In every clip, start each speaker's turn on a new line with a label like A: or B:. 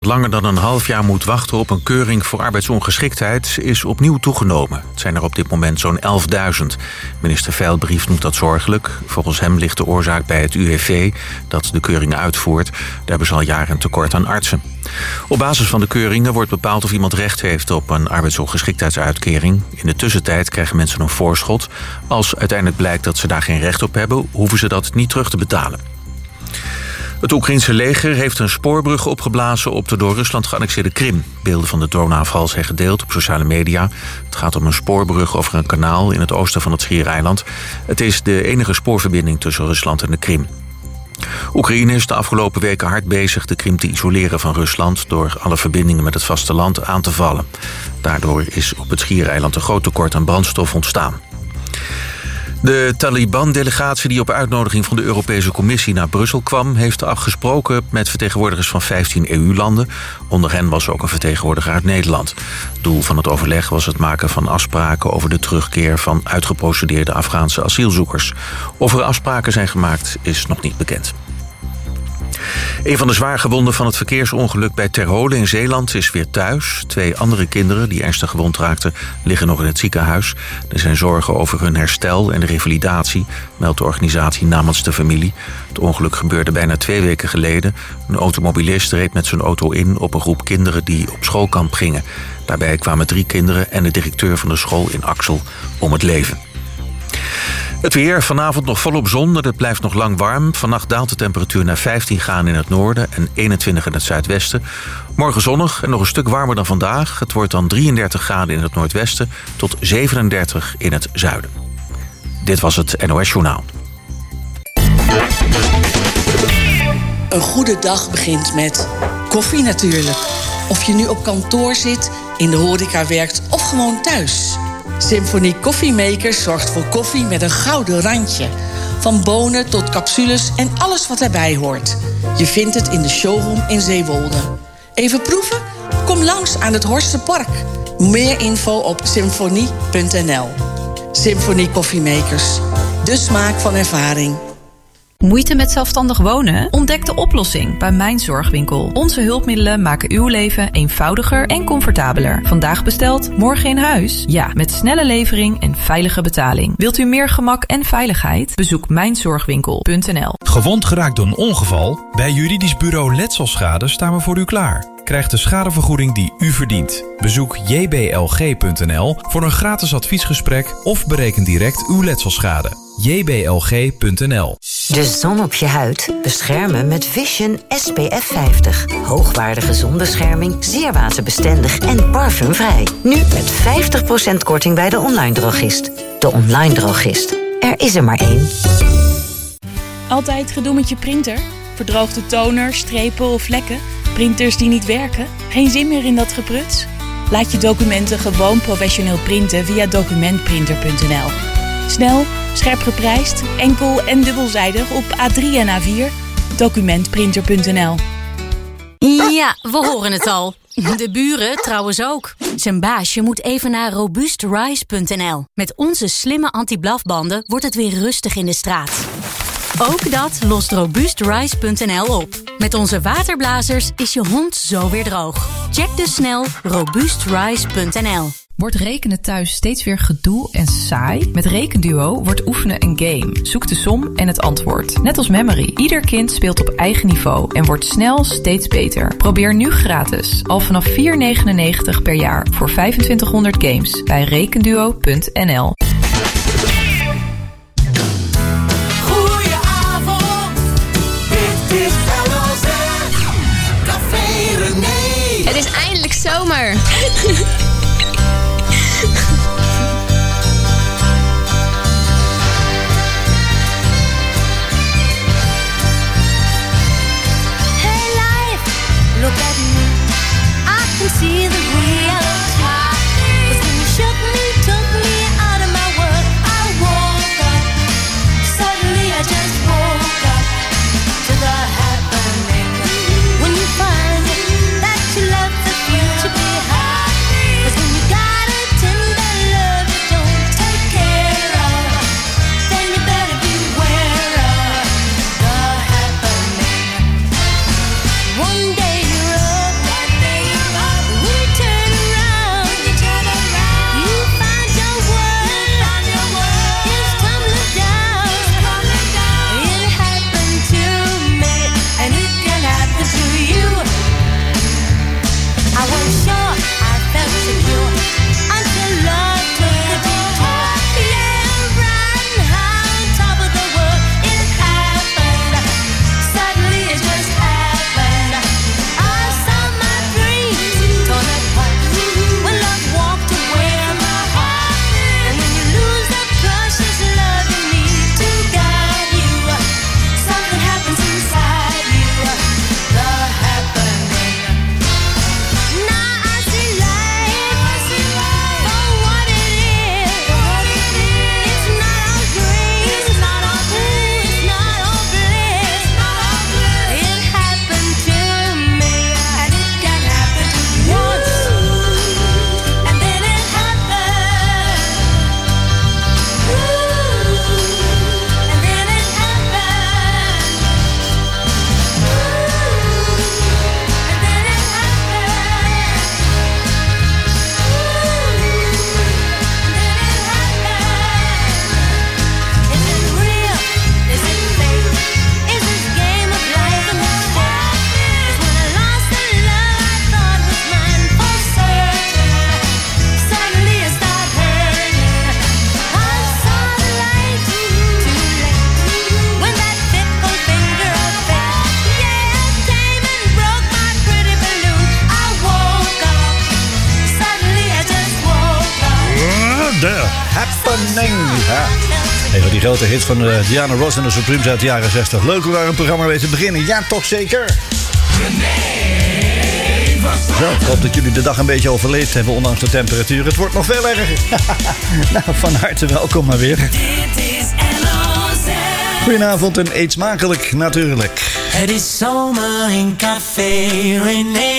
A: langer dan een half jaar moet wachten op een keuring voor arbeidsongeschiktheid is opnieuw toegenomen. Het zijn er op dit moment zo'n 11.000. Minister Veilbrief noemt dat zorgelijk. Volgens hem ligt de oorzaak bij het UWV dat de keuringen uitvoert. Daar hebben ze al jaren een tekort aan artsen. Op basis van de keuringen wordt bepaald of iemand recht heeft op een arbeidsongeschiktheidsuitkering. In de tussentijd krijgen mensen een voorschot. Als uiteindelijk blijkt dat ze daar geen recht op hebben, hoeven ze dat niet terug te betalen. Het Oekraïense leger heeft een spoorbrug opgeblazen op de door Rusland geannexeerde Krim. Beelden van de droneaanval zijn gedeeld op sociale media. Het gaat om een spoorbrug over een kanaal in het oosten van het Schiereiland. Het is de enige spoorverbinding tussen Rusland en de Krim. Oekraïne is de afgelopen weken hard bezig de Krim te isoleren van Rusland door alle verbindingen met het vasteland aan te vallen. Daardoor is op het Schiereiland een groot tekort aan brandstof ontstaan. De Taliban-delegatie die op uitnodiging van de Europese Commissie naar Brussel kwam, heeft afgesproken met vertegenwoordigers van 15 EU-landen. Onder hen was ook een vertegenwoordiger uit Nederland. Het doel van het overleg was het maken van afspraken over de terugkeer van uitgeprocedeerde Afghaanse asielzoekers. Of er afspraken zijn gemaakt is nog niet bekend. Een van de zwaargewonden van het verkeersongeluk bij Terholen in Zeeland is weer thuis. 2 andere kinderen die ernstig gewond raakten liggen nog in het ziekenhuis. Er zijn zorgen over hun herstel en de revalidatie, meldt de organisatie namens de familie. Het ongeluk gebeurde bijna 2 weken geleden. Een automobilist reed met zijn auto in op een groep kinderen die op schoolkamp gingen. Daarbij kwamen 3 kinderen en de directeur van de school in Axel om het leven. Het weer, vanavond nog volop zon, het blijft nog lang warm. Vannacht daalt de temperatuur naar 15 graden in het noorden en 21 in het zuidwesten. Morgen zonnig en nog een stuk warmer dan vandaag. Het wordt dan 33 graden in het noordwesten tot 37 in het zuiden. Dit was het NOS Journaal.
B: Een goede dag begint met koffie natuurlijk. Of je nu op kantoor zit, in de horeca werkt of gewoon thuis. Symphony Koffiemakers zorgt voor koffie met een gouden randje. Van bonen tot capsules en alles wat erbij hoort. Je vindt het in de showroom in Zeewolde. Even proeven? Kom langs aan het Horstenpark. Meer info op symfonie.nl. Symphony Koffiemakers. De smaak van ervaring.
C: Moeite met zelfstandig wonen? Ontdek de oplossing bij Mijn Zorgwinkel. Onze hulpmiddelen maken uw leven eenvoudiger en comfortabeler. Vandaag besteld, morgen in huis? Ja, met snelle levering en veilige betaling. Wilt u meer gemak en veiligheid? Bezoek mijnzorgwinkel.nl.
D: Gewond geraakt door een ongeval? Bij juridisch bureau Letselschade staan we voor u klaar. Krijg de schadevergoeding die u verdient. Bezoek jblg.nl voor een gratis adviesgesprek of bereken direct uw letselschade. jblg.nl.
E: De zon op je huid beschermen met Vision SPF 50. Hoogwaardige zonbescherming, zeer waterbestendig en parfumvrij. Nu met 50% korting bij de online drogist. De online drogist. Er is er maar één.
F: Altijd gedoe met je printer? Verdroogde toner, strepen of vlekken? Printers die niet werken? Geen zin meer in dat gepruts? Laat je documenten gewoon professioneel printen via documentprinter.nl. Snel, scherp geprijsd, enkel en dubbelzijdig op A3 en A4. Documentprinter.nl.
G: Ja, we horen het al. De buren trouwens ook. Zijn baasje moet even naar robuustrise.nl. Met onze slimme anti-blafbanden wordt het weer rustig in de straat. Ook dat lost robuustrise.nl op. Met onze waterblazers is je hond zo weer droog. Check dus snel robuustrise.nl.
C: Wordt rekenen thuis steeds weer gedoe en saai? Met Rekenduo wordt oefenen een game. Zoek de som en het antwoord. Net als Memory. Ieder kind speelt op eigen niveau en wordt snel steeds beter. Probeer nu gratis. Al vanaf €4,99 per jaar voor 2500 games bij rekenduo.nl.
H: Het is eindelijk zomer.
I: Hey life, look at me. I can see the reality. 'Cause when you shook me, took me out of my world, I woke up. Suddenly I just woke up to the happening. When you find that you love the future behind.
J: Happening. Ja. Een van die grote hits van Diana Ross en de Supremes uit de jaren 60. Leuk om daar een programma mee te beginnen. Ja, toch zeker. Zo, ik hoop dat jullie de dag een beetje overleefd hebben, ondanks de temperatuur. Het wordt nog veel erger. Nou, van harte welkom maar weer.
I: Dit is LOZ.
J: Goedenavond en eet smakelijk natuurlijk.
I: Het is zomer in Café René.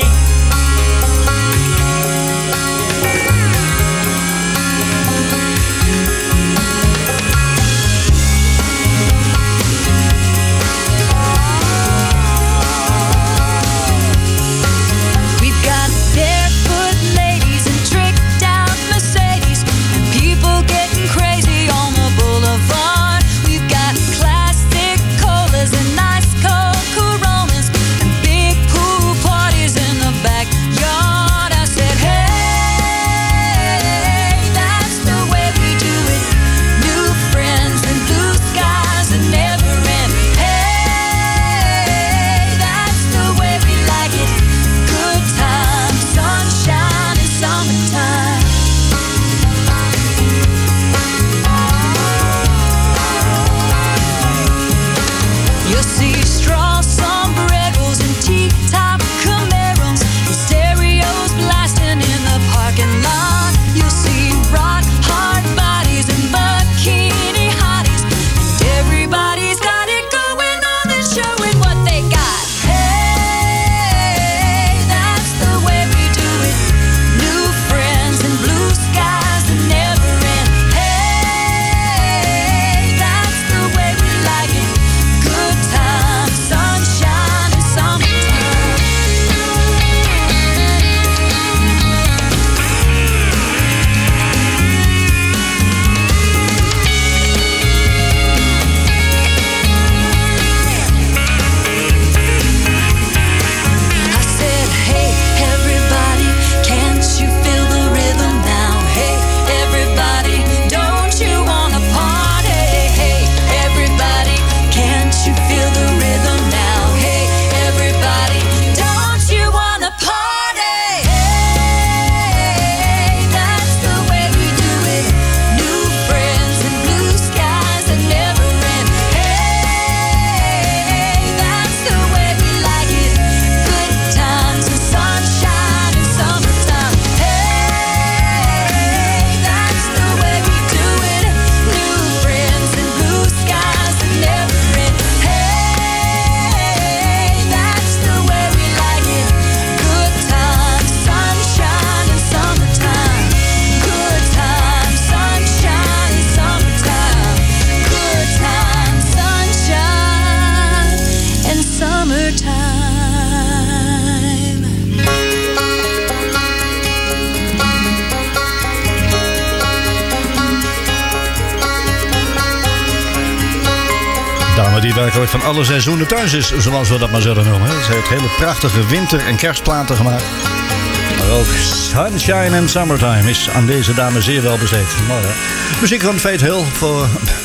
J: Die werkelijk van alle seizoenen thuis is, zoals we dat maar zullen noemen. Ze heeft hele prachtige winter- en kerstplaten gemaakt. Maar ook Sunshine and Summertime is aan deze dame zeer wel besteed. Mooi, hè? Muziek van Faith Hill voor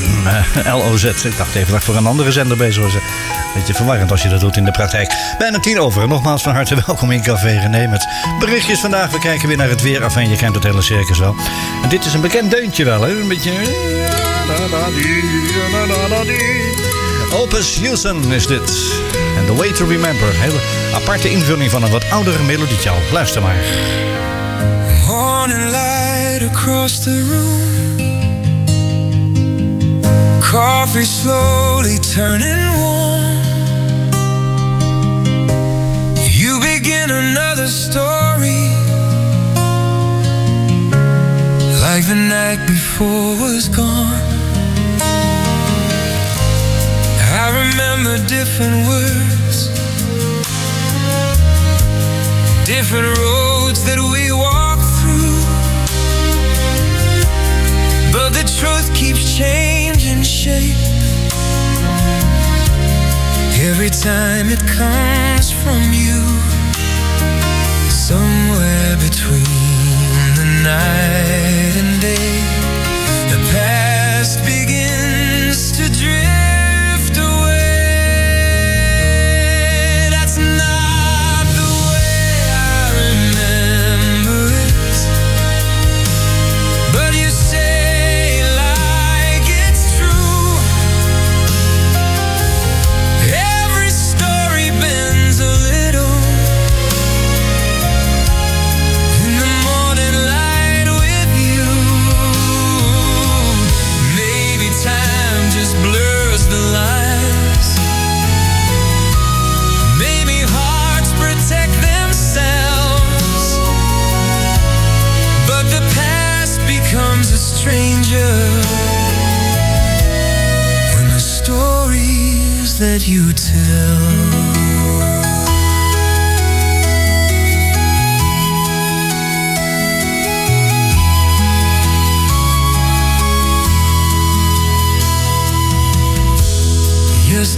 J: LOZ. Ik dacht even dat ik voor een andere zender bezig was. Beetje verwarrend als je dat doet in de praktijk. Bijna 10:00. Nogmaals van harte welkom in Café René met berichtjes vandaag. We kijken weer naar het weer af en je kent het hele circus wel. En dit is een bekend deuntje wel, hè? Een beetje... Opus Houston is dit. And The Way to Remember. Hele aparte invulling van een wat oudere melodietje al. Luister maar.
K: Morning light across the room. Coffee slowly turning warm. You begin another story. Like the night before was gone. I remember different words, different roads that we walked through, but the truth keeps changing shape every time it comes from you. Somewhere between the night and day, the past begins to drift. But you say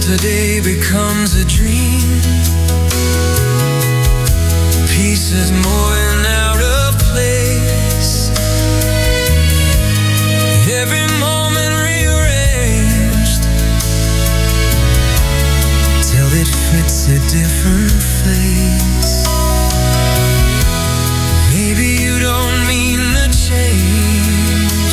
K: Today becomes a dream. Pieces more and out of place. Every moment rearranged till it fits a different face. Maybe you don't mean the change.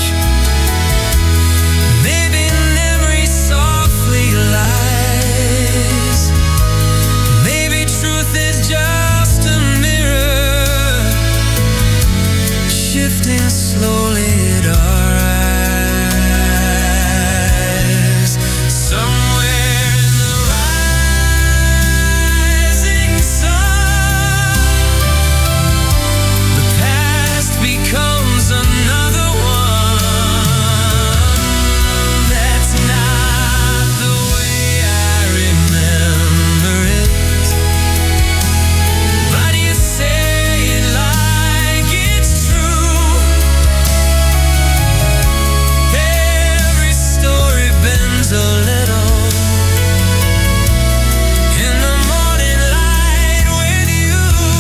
K: Maybe memory softly lies. Maybe truth is just a mirror shifting slowly at our eyes. Somewhere in the rising sun, the past becomes another one. That's not the way I remember it. But you say it like it's true. Every story bends a little in the morning light with you.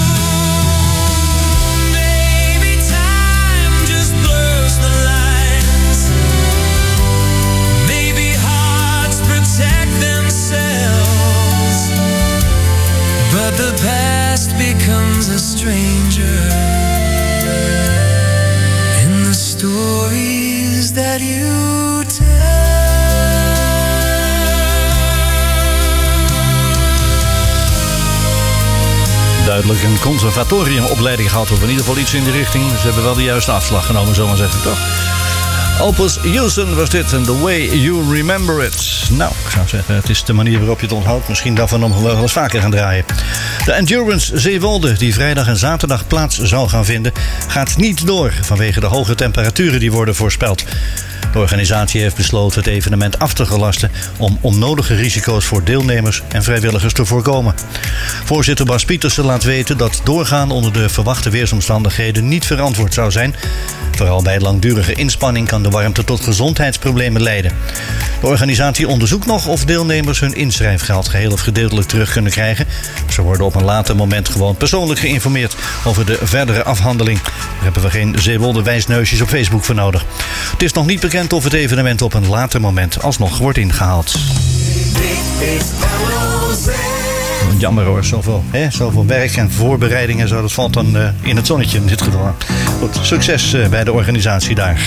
K: Maybe time just blurs the lines. Maybe hearts protect themselves, but the past becomes a stranger in the stories that you tell.
J: Duidelijk een conservatoriumopleiding gehad, of in ieder geval iets in die richting. Ze hebben wel de juiste afslag genomen, zo maar zeggen, toch? Opus Houston was dit en The Way You Remember It. Nou, ik zou zeggen, het is de manier waarop je het onthoudt. Misschien daarvan nog wel eens vaker gaan draaien. De Endurance Zeewolde, die vrijdag en zaterdag plaats zou gaan vinden, gaat niet door vanwege de hoge temperaturen die worden voorspeld. De organisatie heeft besloten het evenement af te gelasten om onnodige risico's voor deelnemers en vrijwilligers te voorkomen. Voorzitter Bas Pietersen laat weten dat doorgaan onder de verwachte weersomstandigheden niet verantwoord zou zijn. Vooral bij langdurige inspanning kan de warmte tot gezondheidsproblemen leiden. De organisatie onderzoekt nog of deelnemers hun inschrijfgeld geheel of gedeeltelijk terug kunnen krijgen. Ze worden op een later moment gewoon persoonlijk geïnformeerd over de verdere afhandeling. Daar hebben we geen Zeewolde wijsneusjes op Facebook voor nodig. Het is nog niet bekend of het evenement op een later moment alsnog wordt ingehaald. Jammer hoor, zoveel werk en voorbereiding en zo. Dat valt dan in het zonnetje in dit geval. Goed, succes bij de organisatie daar.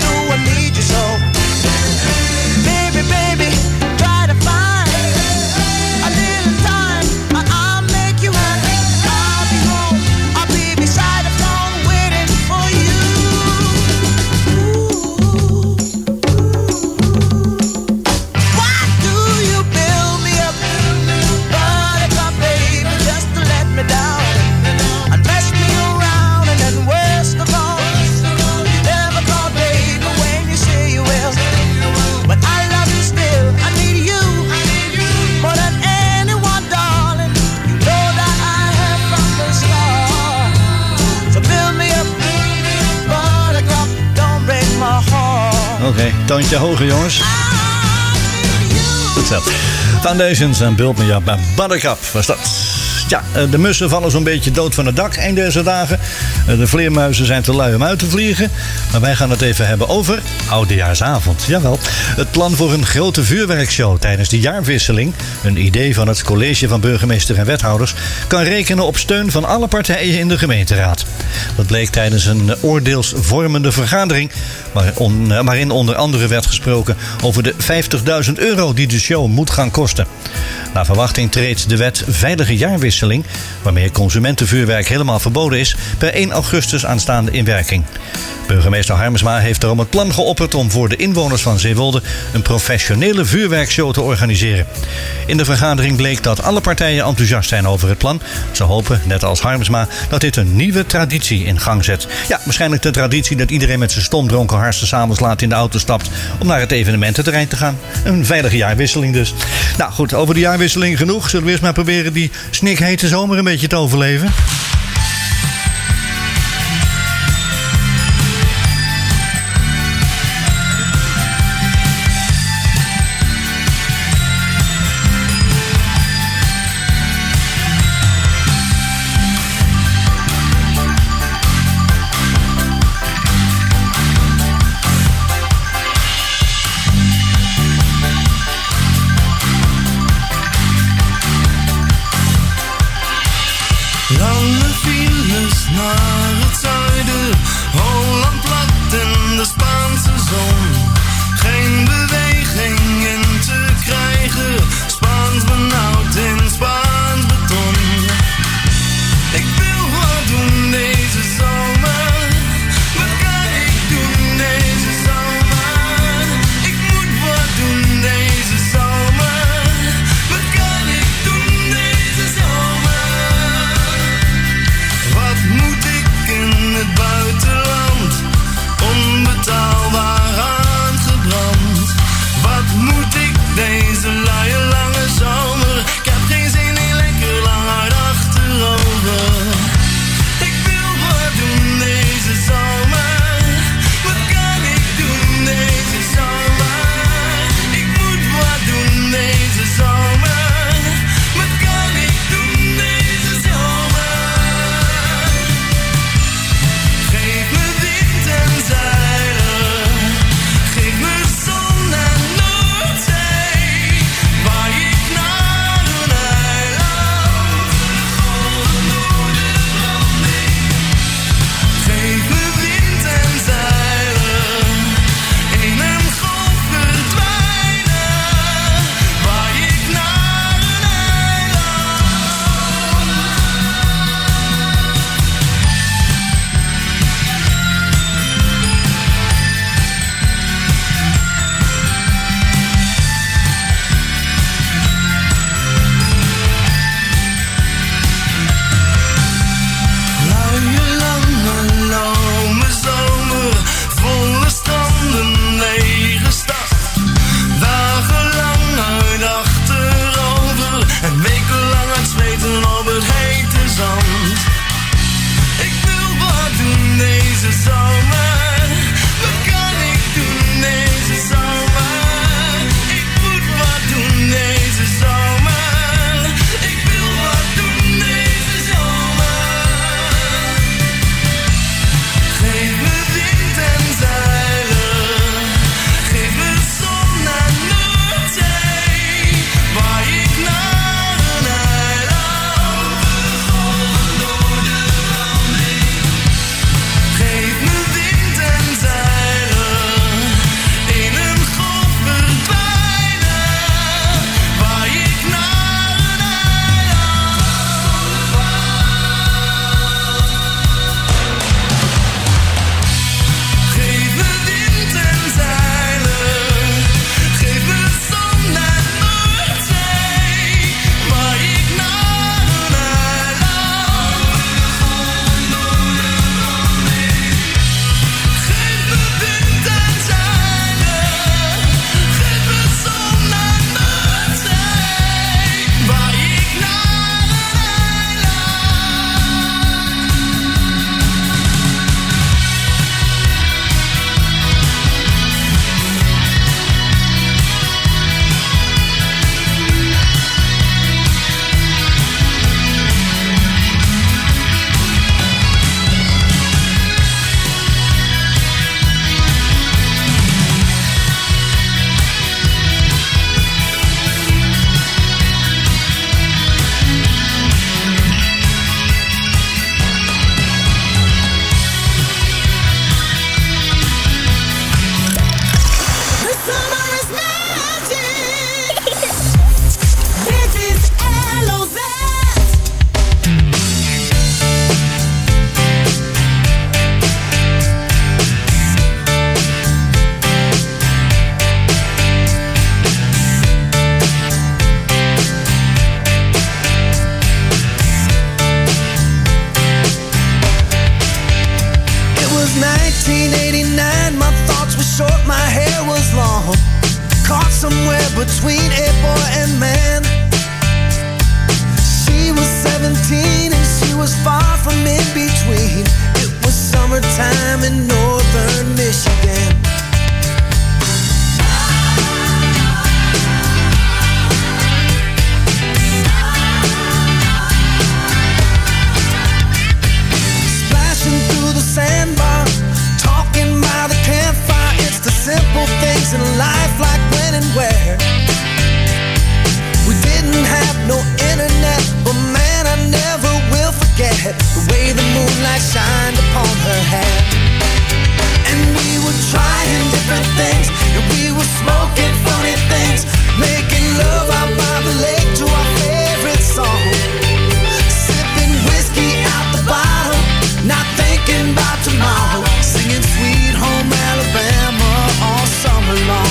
L: do I need you so? Baby, baby, try to find a little time, and I'll make you happy. I'll be home, I'll be beside the phone waiting for you. Why do you build me up, buttercup baby, just to let me down and mess me around, and then worst of all, you never call baby when you say you will. But I love you still, I need you more than anyone, darling. You know that I have from the start. So build me up, buttercup, don't break my heart.
J: Oké, toontje hoger, jongens. Goed zo. Foundations en Build Me Up. Buttercup was dat. Ja, de mussen vallen zo'n beetje dood van het dak eind deze dagen. De vleermuizen zijn te lui om uit te vliegen. Maar wij gaan het even hebben over Oudejaarsavond. Jawel, het plan voor een grote vuurwerkshow tijdens de jaarwisseling, een idee van het college van burgemeester en wethouders, kan rekenen op steun van alle partijen in de gemeenteraad. Dat bleek tijdens een oordeelsvormende vergadering, waarin onder andere werd gesproken over de €50.000 die de show moet gaan kosten. Naar verwachting treedt de wet Veilige Jaarwisseling, waarmee consumentenvuurwerk helemaal verboden is, per 1 augustus aanstaande in werking. Burgemeester Harmsma heeft daarom het plan geopperd om voor de inwoners van Zeewolde een professionele vuurwerkshow te organiseren. In de vergadering bleek dat alle partijen enthousiast zijn over het plan. Ze hopen, net als Harmsma, dat dit een nieuwe traditie in gang zet. Ja, waarschijnlijk de traditie dat iedereen met zijn stomdronken hartstikke 's avonds laat in de auto stapt om naar het evenemententerrein te gaan. Een veilige jaarwisseling dus. Nou goed, over de jaarwisseling genoeg. Zullen we eerst maar proberen die snikhete zomer een beetje te overleven?
K: Lange files naar het zuiden, Holland plat in de Spaanse zon. Geen beweging in te krijgen, Spaans benauwd in Spaans beton. Ik wil wat doen deze zomer, wat kan ik doen deze zomer? Ik moet wat doen deze zomer, wat kan ik doen deze zomer? Wat moet ik in het buitenland? Onbetaalbaar
L: boy and man. She was 17 and she was far from in between. It was summertime in northern Michigan. Splashing through the sandbar, talking by the campfire. It's the simple things in life, like when and where. We didn't have no internet, but man, I never will forget the way the moonlight shined upon her hair. And we were trying different things, and we were smoking funny things, making love out by the lake to our favorite song. Sipping whiskey out the bottle, not thinking about tomorrow, singing Sweet Home Alabama all summer long.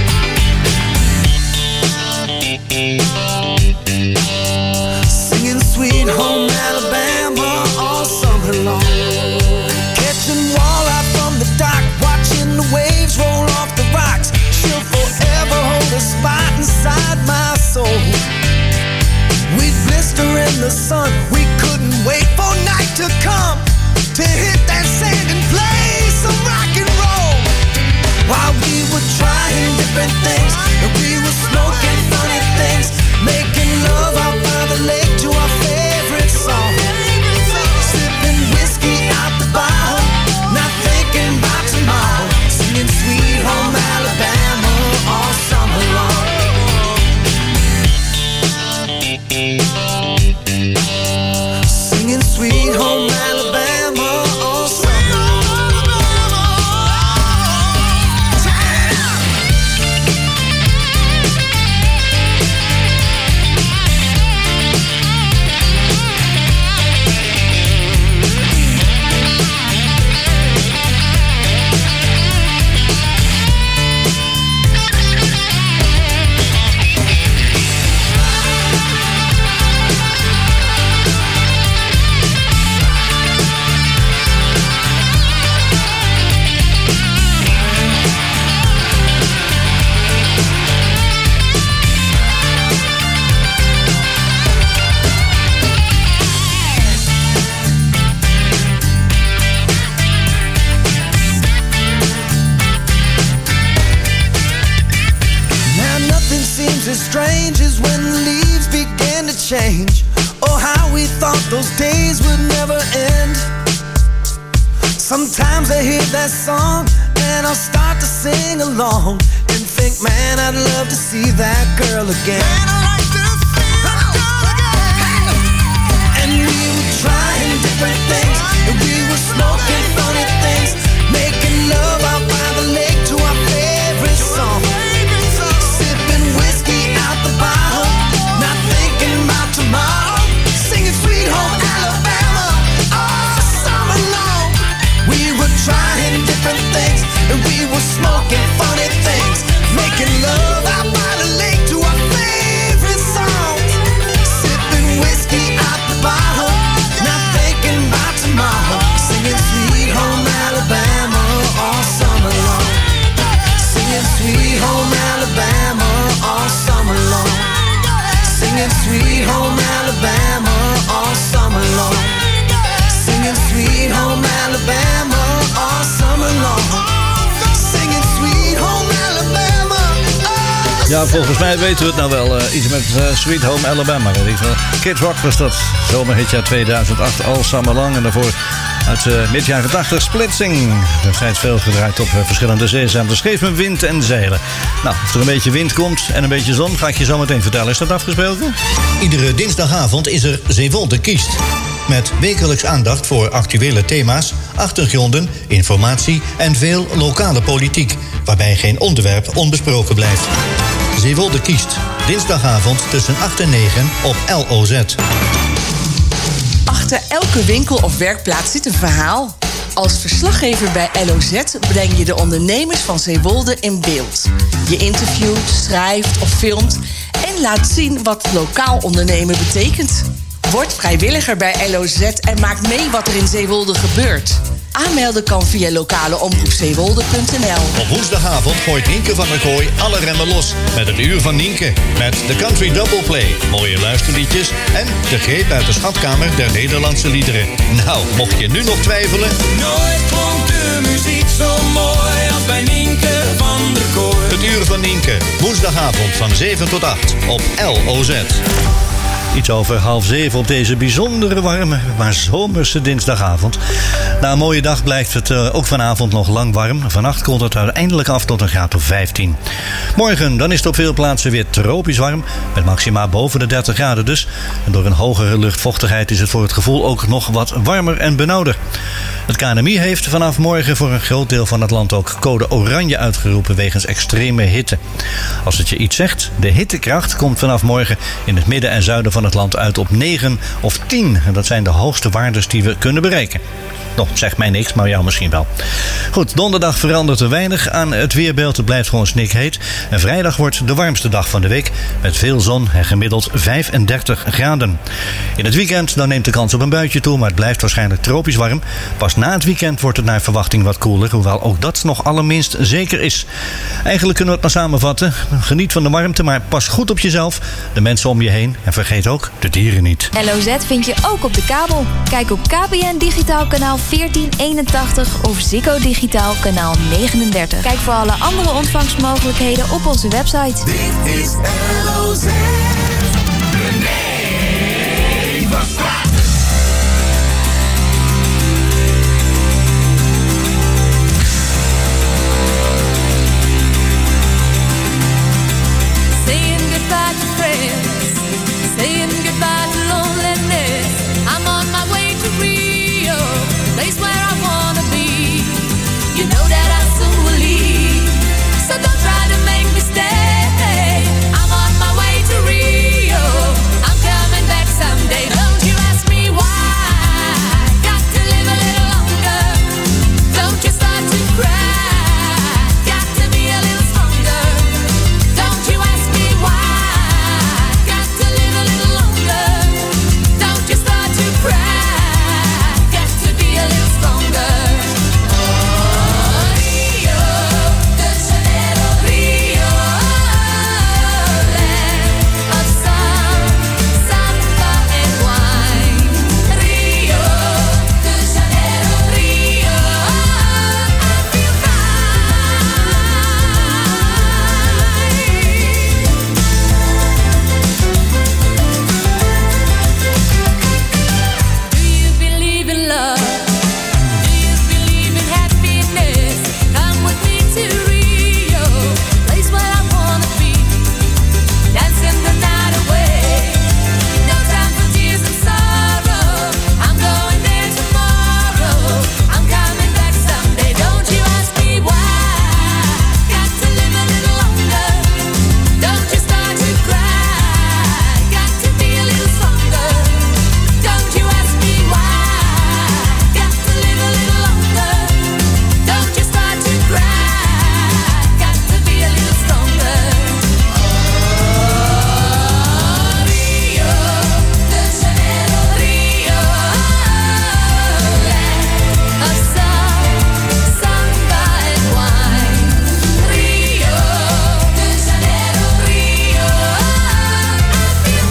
L: Singing Sweet Home Alabama all summer long. Catching walleye from the dock, watching the waves roll off the rocks. She'll forever hold a spot inside my soul. We'd blister in the sun, we couldn't wait for night to come to hit that sand and play some rock and roll. While we were trying different things, and we were smoking funny things, making love out by the lake to our favorite song. Sipping whiskey out the bottle, not thinking about tomorrow, singing Sweet Home Alabama all summer long. Singing Sweet Home Alabama all summer long. As strange as when the leaves began to change. Oh, how we thought those days would never end. Sometimes I hear that song and I'll start to sing along and think, man, I'd love to see that girl again. Man, I'd like to see that girl again. And we were trying different things, and we were smoking funny things, making love out by the lake to our favorite song. Not thinking about tomorrow, singing Sweet Home Alabama all summer long. We were trying different things, and we were smoking funny things, making love out by the lake to our favorite songs. Sipping whiskey out the bottle, not thinking about tomorrow, singing Sweet Home Alabama all summer long. Singing Sweet Home Alabama all summer long. Singing Sweet Home Alabama all summer long. Singing Sweet Home Alabama all summer long. Singing Sweet Home Alabama.
J: Ja, volgens mij weten we het nou wel. Iets met Sweet Home Alabama. Kid Rock was dat. Zomerhitjaar 2008, All Summer Long. En daarvoor uit mid-jaren 80 Splitsing. Destijds veel gedraaid op verschillende zeezenders. Geef me wind en zeilen. Nou, of er een beetje wind komt en een beetje zon, ga ik je zo meteen vertellen. Is dat afgesproken?
M: Iedere dinsdagavond is er Zeewolde Kiest. Met wekelijks aandacht voor actuele thema's, achtergronden, informatie en veel lokale politiek. Waarbij geen onderwerp onbesproken blijft. Zeewolde Kiest. Dinsdagavond tussen 8 en 9 op LOZ.
B: Achter elke winkel of werkplaats zit een verhaal. Als verslaggever bij LOZ breng je de ondernemers van Zeewolde in beeld. Je interviewt, schrijft of filmt en laat zien wat lokaal ondernemen betekent. Word vrijwilliger bij LOZ en maak mee wat er in Zeewolde gebeurt. Aanmelden kan via lokaleomroepzeewolde.nl.
M: Op woensdagavond gooit Nienke van der Kooi alle remmen los met het uur van Nienke. Met de Country Double Play, mooie luisterliedjes en de greep uit de schatkamer der Nederlandse liederen. Nou, mocht je nu nog twijfelen...
K: Nooit klonk de muziek zo mooi als bij Nienke van der Kooi.
M: Het uur van Nienke, woensdagavond van 7 tot 8 op LOZ.
J: Iets over 6:30 op deze bijzondere warme, maar zomerse dinsdagavond. Na een mooie dag blijft het ook vanavond nog lang warm. Vannacht koelt het uiteindelijk af tot een graad of 15. Morgen dan is het op veel plaatsen weer tropisch warm. Met maxima boven de 30 graden dus. En door een hogere luchtvochtigheid is het voor het gevoel ook nog wat warmer en benauwder. Het KNMI heeft vanaf morgen voor een groot deel van het land ook code oranje uitgeroepen wegens extreme hitte. Als het je iets zegt, de hittekracht komt vanaf morgen in het midden en zuiden van het land uit op 9 of 10. En dat zijn de hoogste waardes die we kunnen bereiken. Nog, zegt mij niks, maar jou misschien wel. Goed, donderdag verandert er weinig aan het weerbeeld. Het blijft gewoon snikheet. En vrijdag wordt de warmste dag van de week. Met veel zon en gemiddeld 35 graden. In het weekend dan neemt de kans op een buitje toe. Maar het blijft waarschijnlijk tropisch warm. Pas na het weekend wordt het naar verwachting wat koeler. Hoewel ook dat nog allerminst zeker is. Eigenlijk kunnen we het maar samenvatten. Geniet van de warmte, maar pas goed op jezelf. De mensen om je heen. En vergeet ook de dieren niet.
N: LOZ vind je ook op de kabel. Kijk op KPN Digitaal kanaal 1481 of Ziggo Digitaal kanaal 39. Kijk voor alle andere ontvangstmogelijkheden op onze website.
K: Dit is LOZ. René van Straat.
I: Saying goodbye to friends, saying goodbye to loneliness. I'm on my way to Rio, place where I wanna be. You know that I soon will leave, so don't try to make me stay. I'm on my way to Rio, I'm coming back someday. Don't you ask me why, got to live a little longer. Don't you start to cry, got to be a little stronger. Don't you ask me why, got to live a little longer. Don't you start to cry, got to be a little stronger. Rio de Janeiro, Rio, land of sun, samba and wine. Rio de Janeiro, Rio, I feel fine. Do you believe in love? Do you believe in happiness? Come with me to Rio, place where I wanna be. Dancing the night away. No time for tears and sorrow. I'm going there tomorrow. I'm coming back someday. Don't you ask me why. Got to live a little longer. Don't you start to cry. Got to be a little stronger. Don't you ask me why. Got to live a little longer. Don't you start to cry. Got to be a little stronger. Rio de Janeiro, Rio, land of sun, samba and wine. Rio de Janeiro, Rio, I feel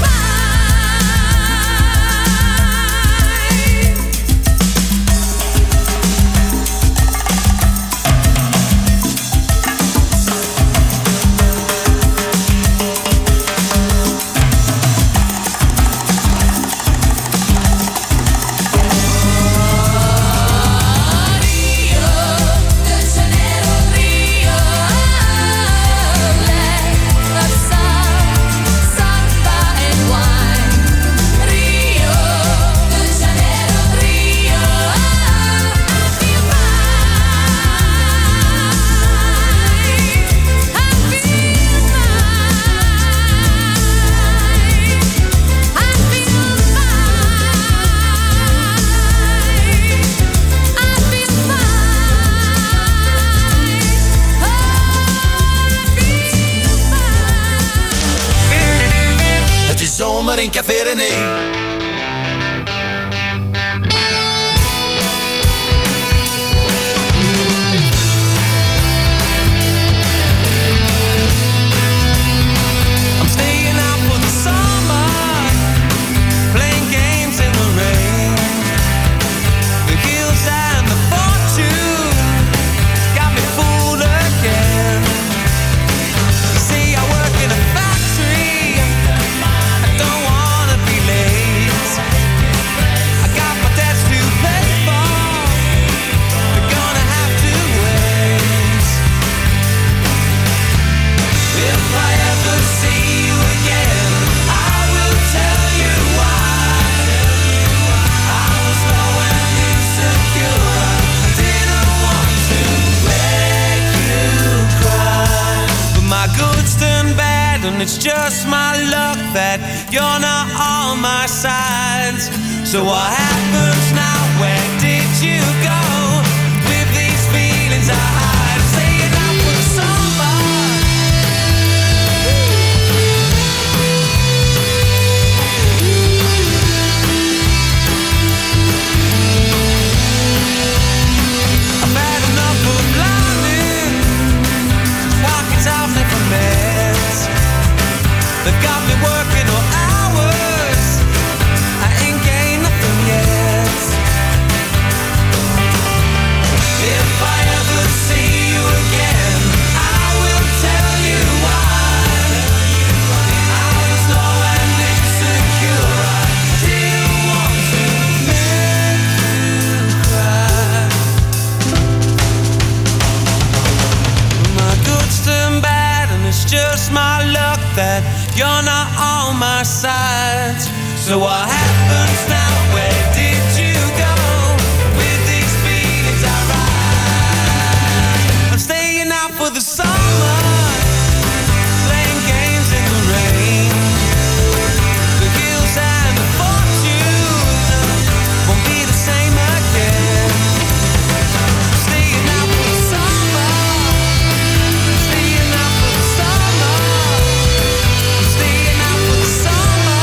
I: Rio de Janeiro, Rio, land of sun, samba and wine. Rio de Janeiro, Rio, I feel
K: Het is zomer in Café René.
O: and it's just my luck that you're not on my side. So what happens now? Where did you go with these feelings I hide? Say it out for the summer. I've had enough of blinding pockets I've never met. They've got me working all hours. I ain't gained nothing yet. If I ever see you again, I will tell you why. I was low and insecure. I didn't want to make you cry. My good's turned bad and it's just my luck that you're not on my side. So what happens now? Where did you go with these feelings I ride? I'm staying out for the summer, playing games in the rain. The hills and the fortune won't be the same again. I'm staying out for the summer, staying out for the summer. I'm staying out for the summer.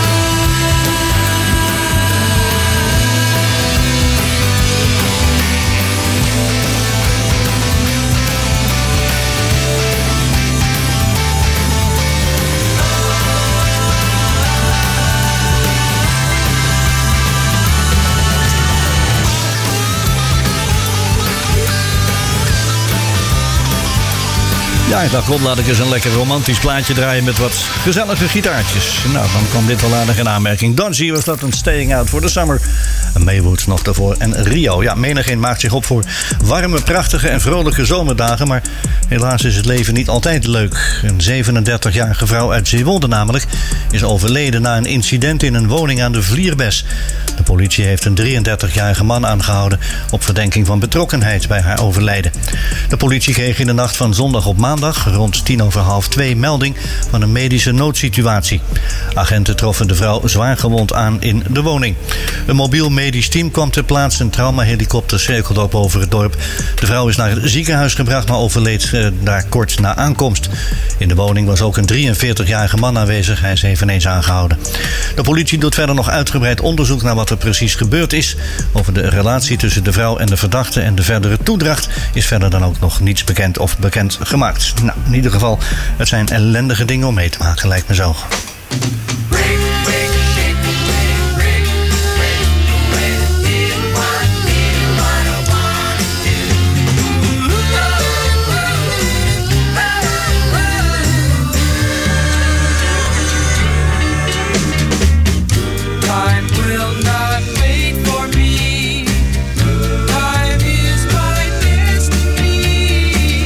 J: Ja, ik dacht, laat ik eens een lekker romantisch plaatje draaien met wat gezellige gitaartjes. Nou, dan kwam dit wel aardig in aanmerking. Donzie was dat een Staying Out for the Summer. En Maywood nog daarvoor en Rio. Ja, menigeen maakt zich op voor warme, prachtige en vrolijke zomerdagen. Maar helaas is het leven niet altijd leuk. Een 37-jarige vrouw uit Zeewolde namelijk is overleden na een incident in een woning aan de Vlierbes. De politie heeft een 33-jarige man aangehouden op verdenking van betrokkenheid bij haar overlijden. De politie kreeg in de nacht van zondag op maandag rond 1:50 melding van een medische noodsituatie. Agenten troffen de vrouw zwaargewond aan in de woning. Een mobiel medisch team kwam ter plaatse. Een traumahelikopter cirkelde op over het dorp. De vrouw is naar het ziekenhuis gebracht, maar overleed daar kort na aankomst. In de woning was ook een 43-jarige man aanwezig. Hij is eveneens aangehouden. De politie doet verder nog uitgebreid onderzoek naar wat er precies gebeurd is. Over de relatie tussen de vrouw en de verdachte en de verdere toedracht is verder dan ook nog niets bekend of bekend gemaakt. Nou, in ieder geval, het zijn ellendige dingen om mee te maken, lijkt me zo.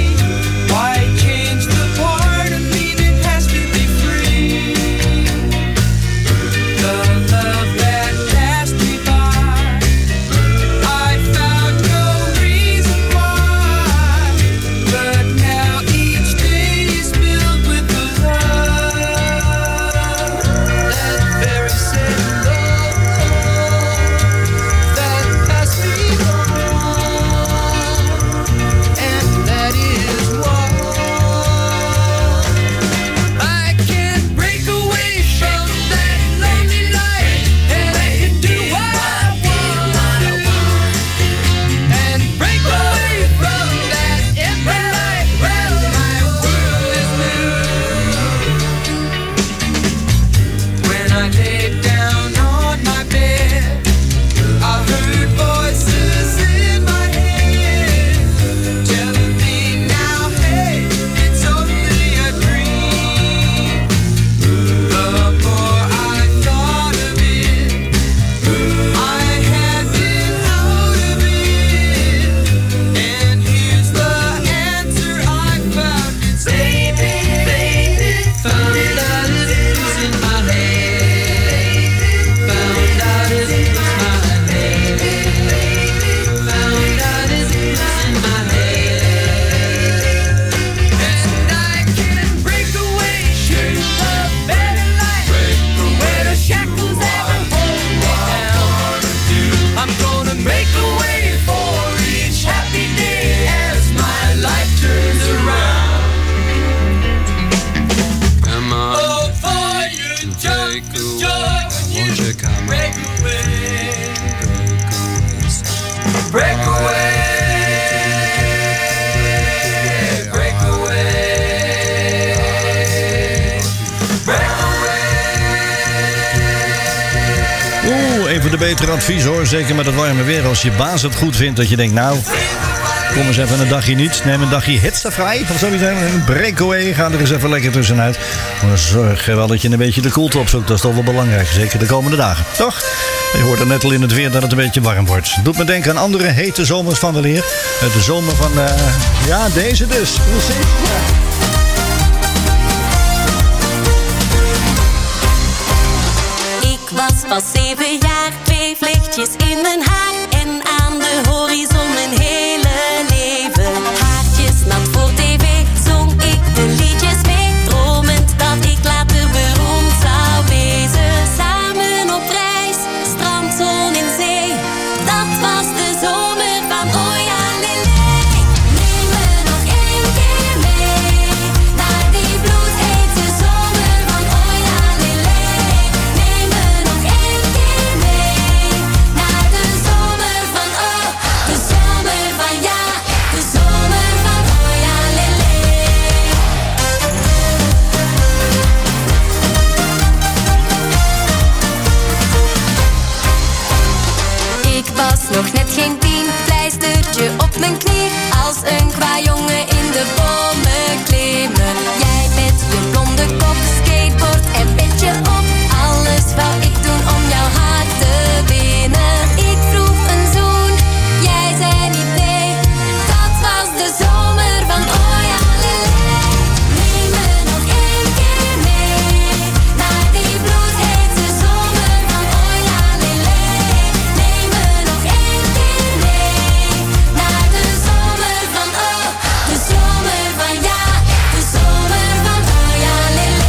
K: Why change the part of me that has to be free?
J: even de betere advies hoor. Zeker met het warme weer. Als je baas het goed vindt, dat je denkt, nou, kom eens even een dagje niet. Neem een dagje hittevrij of zoiets. Een breakaway. Ga er eens even lekker tussenuit. Maar zorg wel dat je een beetje de koelte opzoekt. Dat is toch wel belangrijk. Zeker de komende dagen. Toch? Je hoort er net al in het weer dat het een beetje warm wordt. Doet me denken aan andere hete zomers van weleer. De zomer van, ja, deze dus. Precies. Ja.
I: Was pas 7 jaar, 2 vlechtjes in mijn haar en aan de horizon mijn hele leven. Haartjes nat voor tv, zong ik de liedjes mee, dromend dat ik later beroemd zou wezen. Samen op reis, strandzon in zee, dat was de zomer van Oja Lele. Neem me nog 1 keer mee, naar die bloedhete zomer van Oja Lele. Neem me nog 1 keer mee, naar de zomer van de zomer van ja, de zomer van Oja Lele. Ik was nog net geen 10, pleistertje op mijn knie, als een kwajongen in de bomen klimmen. Jij met je blonde kop, skateboard en petje op, alles wou ik doen om jouw hart te winnen. Ik vroeg een zoen, jij zei niet nee, dat was de zomer van Oja Lele. Neem me nog 1 keer mee, naar die bloedhete zomer van Oja Lele. Neem me nog 1 keer mee, naar de zomer van de zomer van ja, de zomer van Oja Lele.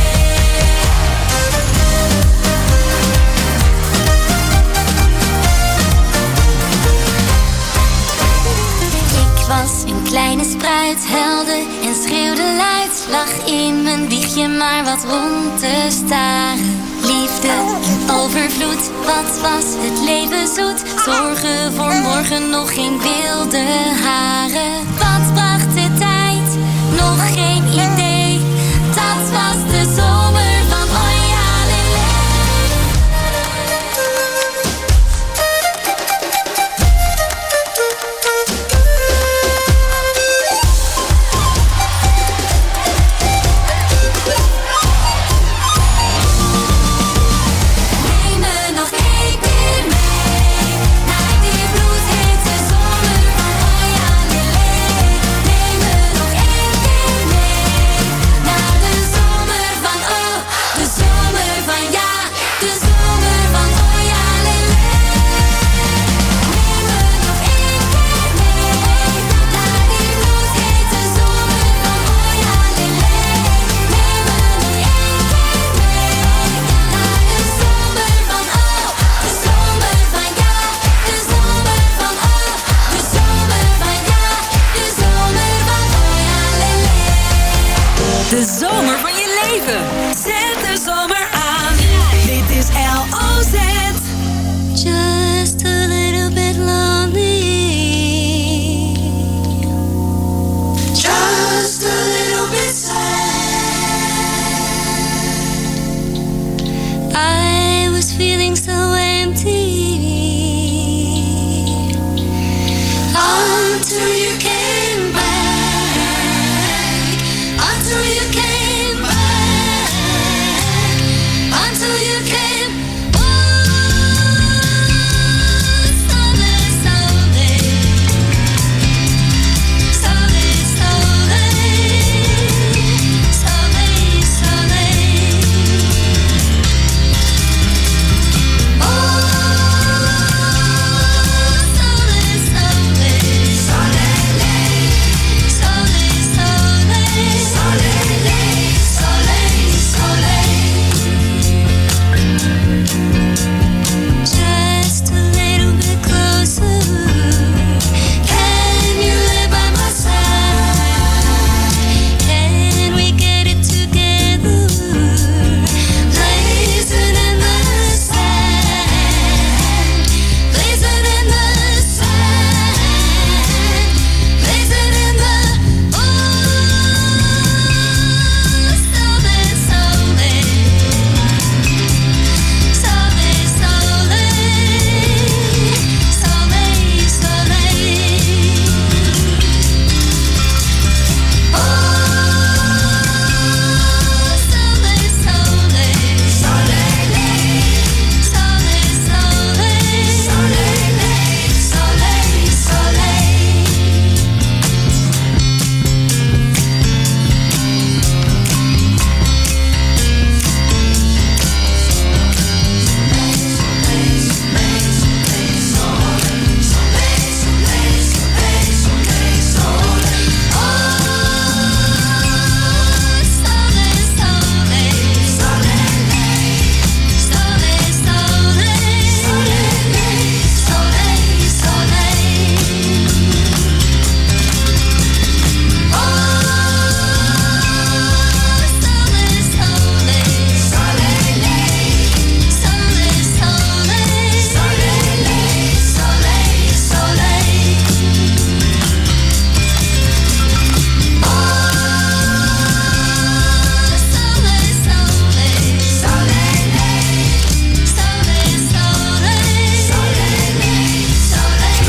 I: Ik was een kleine spruit, huilde en schreeuwde luid. Lag in mijn wiegje maar wat rond te staren. Liefde en overvloed, wat was het leven zoet. Zorgen voor morgen, nog geen wilde haren. Wat bracht de tijd? Nog geen idee. Dat was de zomer van Oja Lele. Neem me nog 1 keer mee, naar die bloedhete zomer van Oja Lele. Neem me nog 1 keer mee, naar de zomer van de zomer van ja, de zomer van Oja Lele. Neem me nog 1 keer mee, naar die bloedhete zomer van Oja Lele. Neem me nog 1 keer mee, naar de zomer van de zomer van ja, de zomer van de zomer van ja, de zomer van Oja Lele.
P: De zomer van je leven. Zet de zomer aan. Dit is LOZ.
I: Just a little bit lonely, just a little bit sad. I was feeling so empty until you came back, until you came back, until you came. Oh,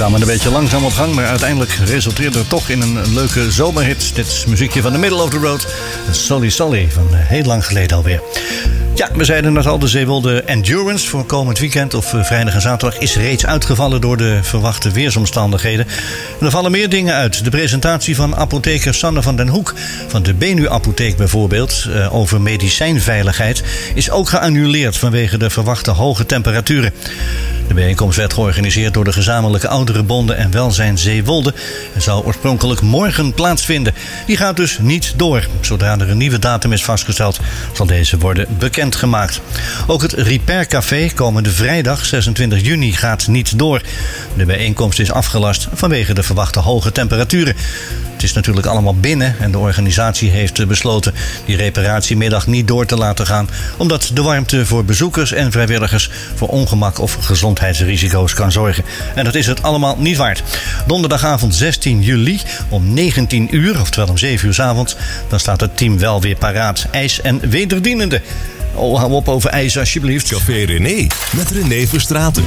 J: programma een beetje langzaam op gang, maar uiteindelijk resulteerde het toch in een leuke zomerhit. Dit is muziekje van The Middle of the Road, Solly Solly, van heel lang geleden alweer. Ja, we zeiden net al, de Zeewolde Endurance voor komend weekend of vrijdag en zaterdag is reeds uitgevallen door de verwachte weersomstandigheden. En er vallen meer dingen uit. De presentatie van apotheker Sanne van den Hoek van de Benu-apotheek bijvoorbeeld over medicijnveiligheid is ook geannuleerd vanwege de verwachte hoge temperaturen. De bijeenkomst werd georganiseerd door de gezamenlijke ouderenbonden en welzijn Zeewolde en zou oorspronkelijk morgen plaatsvinden. Die gaat dus niet door. Zodra er een nieuwe datum is vastgesteld, zal deze worden bekendgemaakt. Ook het Repair Café komende vrijdag 26 juni gaat niet door. De bijeenkomst is afgelast vanwege de verwachte hoge temperaturen. Het is natuurlijk allemaal binnen en de organisatie heeft besloten die reparatiemiddag niet door te laten gaan, omdat de warmte voor bezoekers en vrijwilligers voor ongemak of gezondheidsrisico's kan zorgen. En dat is het allemaal niet waard. Donderdagavond 16 juli om 19 uur, oftewel om 7 uur 's avonds, dan staat het team wel weer paraat. IJs en wederdienende. Oh, hou op over ijs alsjeblieft.
Q: Café René met René Verstraeten.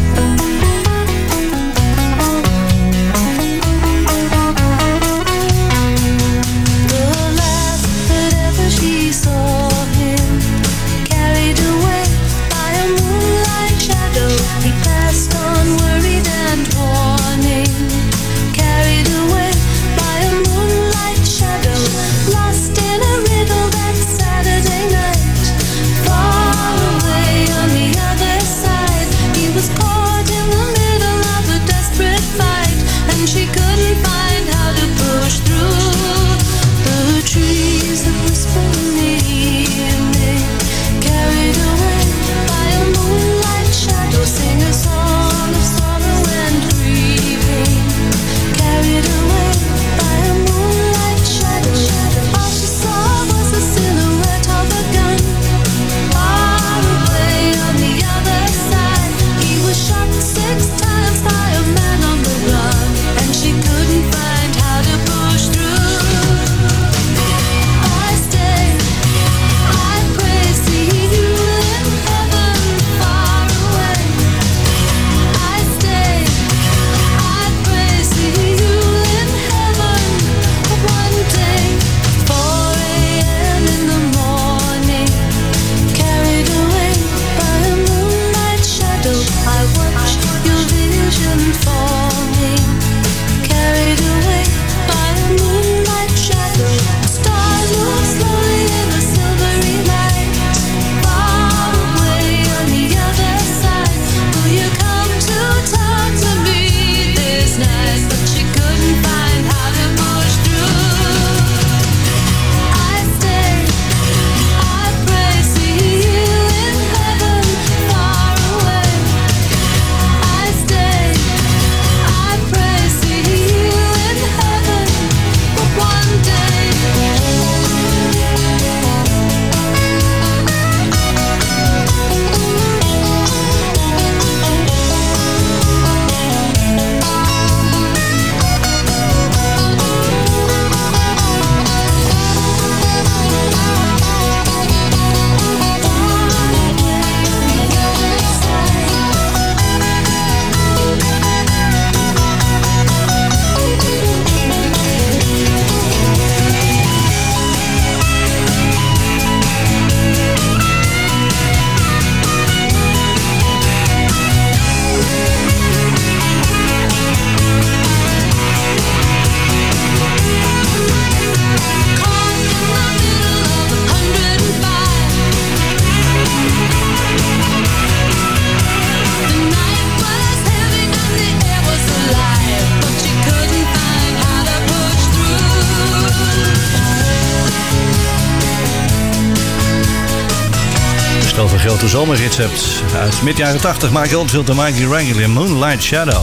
J: Over grote zomerhits hebt. Uit mid-jaren 80 Michael Oldfield en Mikey Regular, Moonlight Shadow.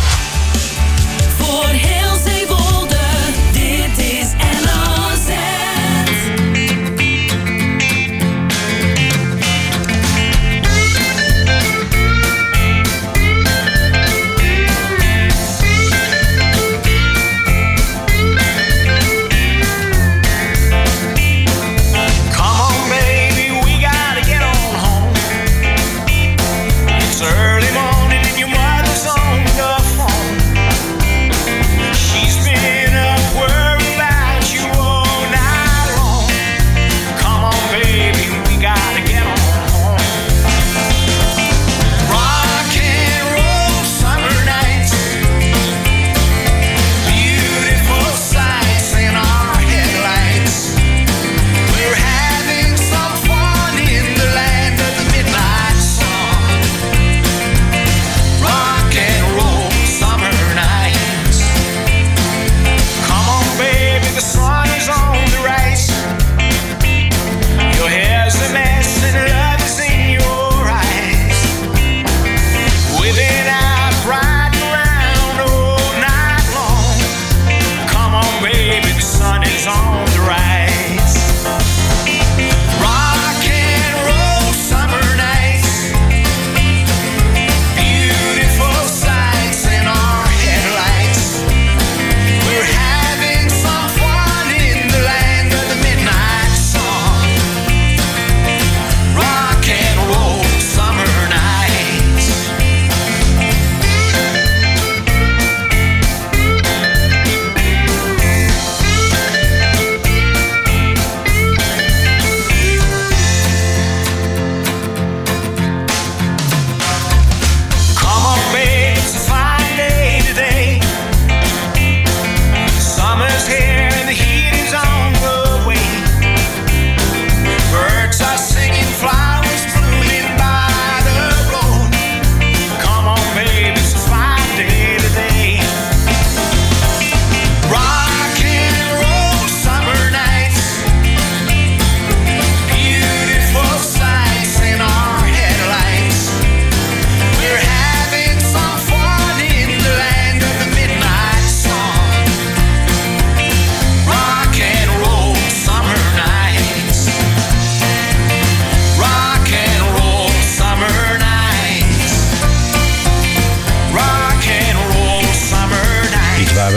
P: Voor heel Zeewolde, dit is LOZ.
K: Early morning and your mother's on the phone.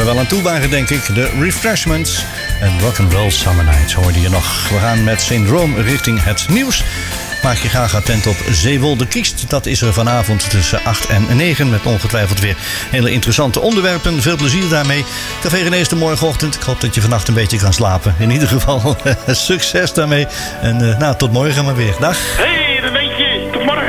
J: we wel aan toe waren, denk ik. De Refreshments en Rock'n'Roll Summer Nights hoorde je nog. We gaan met Syndroom richting het nieuws. Maak je graag attent op Zeewolde Kiest. Dat is er vanavond tussen 8 en 9. Met ongetwijfeld weer hele interessante onderwerpen. Veel plezier daarmee. Café René's de morgenochtend. Ik hoop dat je vannacht een beetje kan slapen. In ieder geval succes daarmee. En tot morgen maar weer. Dag.
R: Hey, Renéetje. Tot morgen.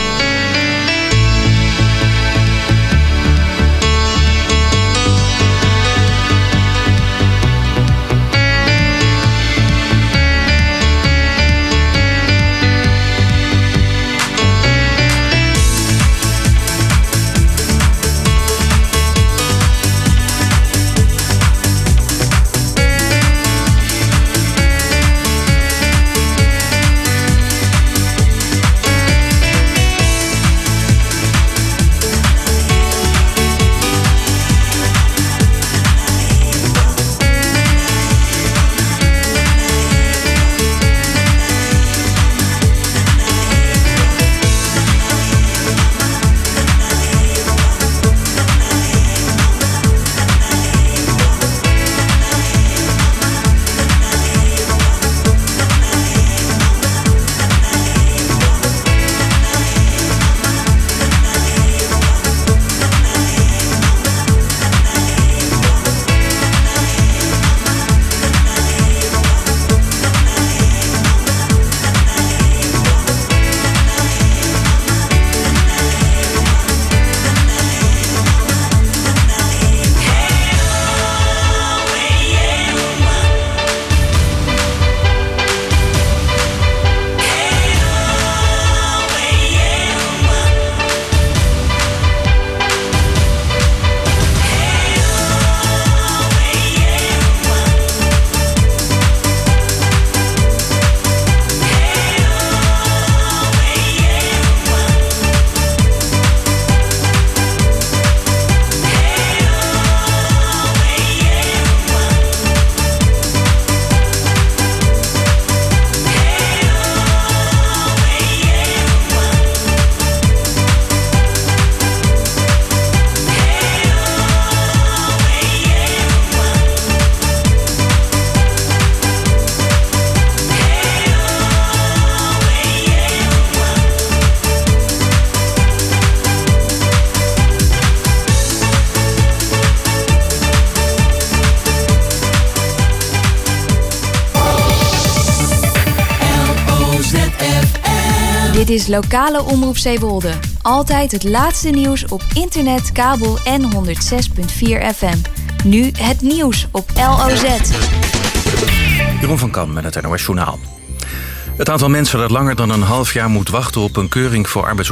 N: Dit is lokale omroep Zeewolde. Altijd het laatste nieuws op internet, kabel en 106.4 FM. Nu het nieuws op LOZ.
A: Jeroen van Kam met het NOS Journaal. Het aantal mensen dat langer dan een half jaar moet wachten op een keuring voor